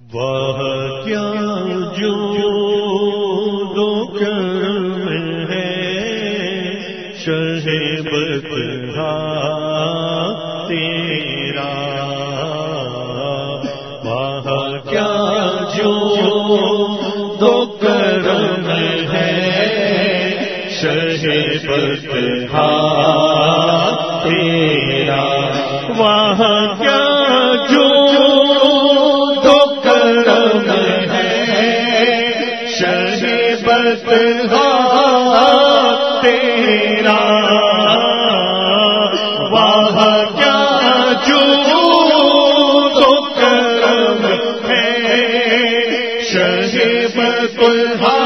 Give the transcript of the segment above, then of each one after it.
واہ کیا جود و کرم ہے شہ بطحا تیرا، واہ کیا جود و کرم ہے شہ بطحا تیرا، واہ کیا جود و کرم ہے شہ بطحا تیرا، واہ کیا جود و کرم ہے شہ بطحا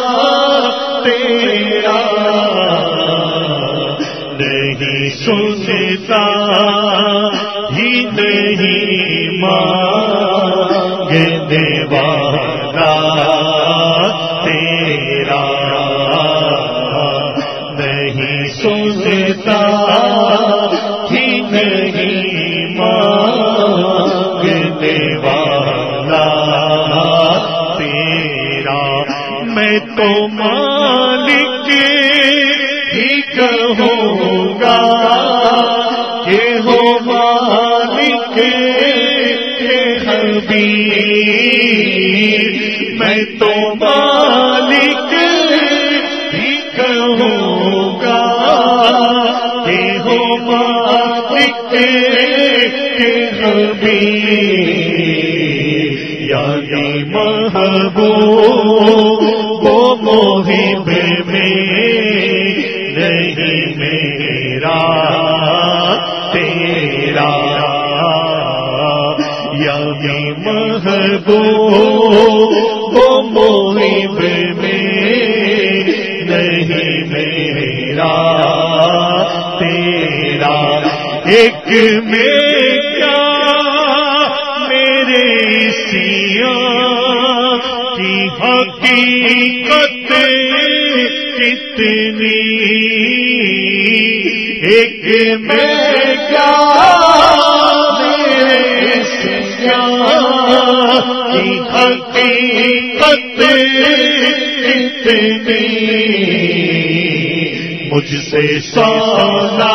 تیرا، نہیں سنتا ہی نہیں مانگنے والا تیرا، نہیں سنتا ہی نہیں مانگنے والا تیرا، میں تو مالک ہی کہوں گا کہ ہو مالک حبیب، میں تو مالک ہی کہوں گا کہ ہو مالک حبیب، یعنی محبوب و محب میں نہیں میرا تیرا، یعنی محبوب و محب میں نہیں میرا تیرا، ایک میں کیا میرے سیاں کی حقیقت کتنی، ایک میں کیا میرے سیاں کی حقیقت کتنی، مجھ سے سونا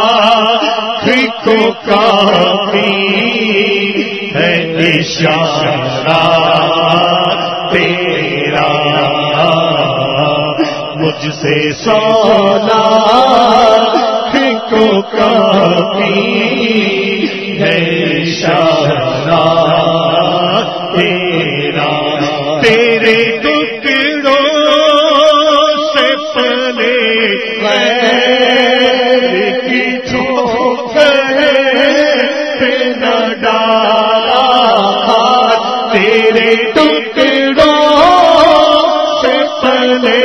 کو کافی ہے اشارہ تیرا، مجھ سے سونا کو کافی ہے اشارہ تیرا، تیرے ٹکڑوں سے پلے غیر کی ٹھوکر پہ نہ ڈالا، تیرے ٹکڑوں سے پلے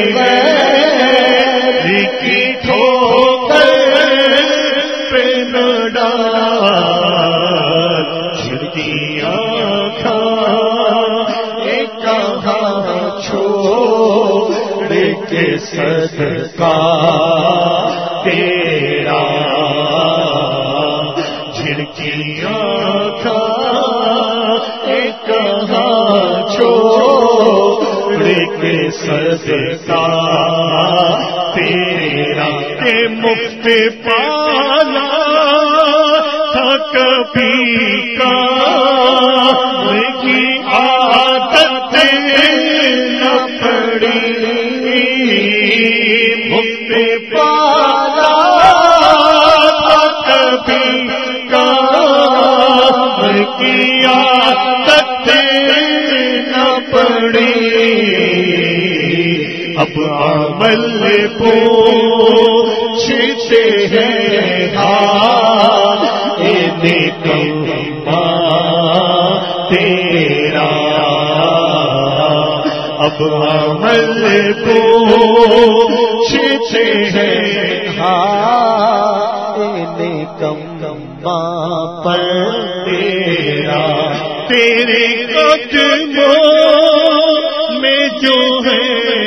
غیر کی ٹھوکر پہ نہ ڈالا، جھڑتی آنکھیں کہاں چھوڑ کے صدقہ تیرا، جھڑکی آنکھیں کہاں چھوڑ کے صدقہ تیرا، کہ مفت پالا تھا کبھی کام کی عادت نہ پڑی، مفت پالا تھا کبھی کام کی عادت نہ پڑی، اب عمل پوچھتے ہیں حال نکما تیرا، اب عمل پوچھتے ہیں حال نکما پر تیرا، تیرے قدموں میں جو ہے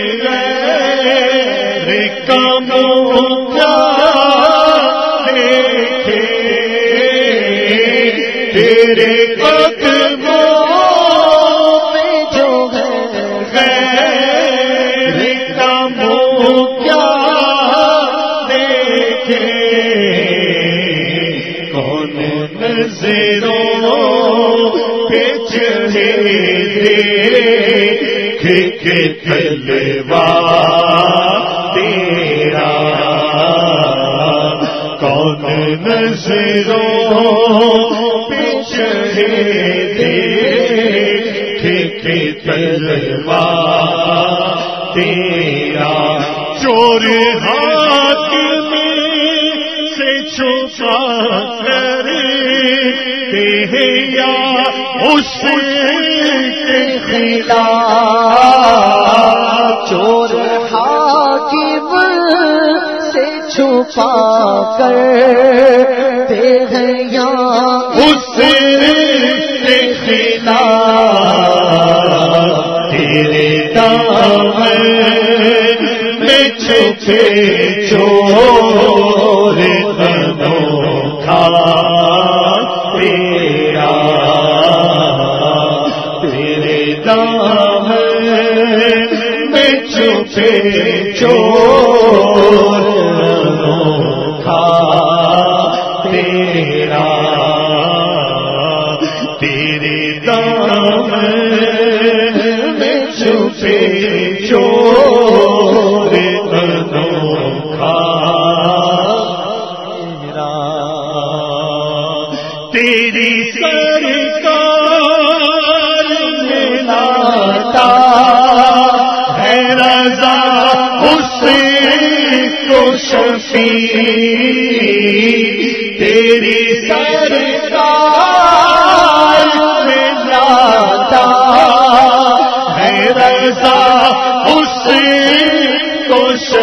غیر کا موجہ دیکھے، تیرے قدموں پچھڑے دیکھ کے تلوا تیرا کون نظروں پچھڑے دیکھ کے تلوا تیرا چور حاکم سے چھپا کر یا اس کے خلاف چور حاکم سے چھپا کر یا اس کے خلاف تیرے دامن میں چھپے چور انوکھا تیرا تیرے دامن میں چھپے چور انوکھا تیرا تیرے دامن میں چھپے چور انوکھا تیری سرکار میں لاتا ہے رضا اس کو شفیع تیری سرکار میں لاتا ہے رضا اس کو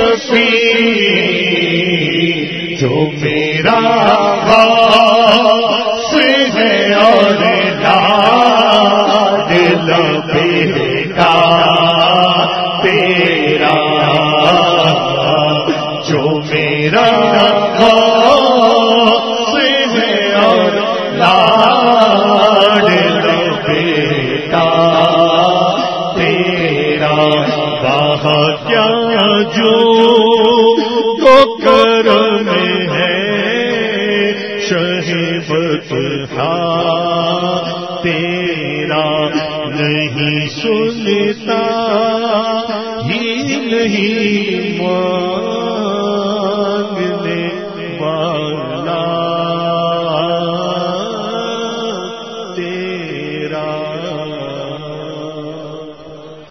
شفیع جو میرا اور لاد بیٹا تیرا جو میرا اور لاد بیٹا تیرا وہاں کیا جو کرم ہے بطحا تیرا نہیں سنتا ہی نہیں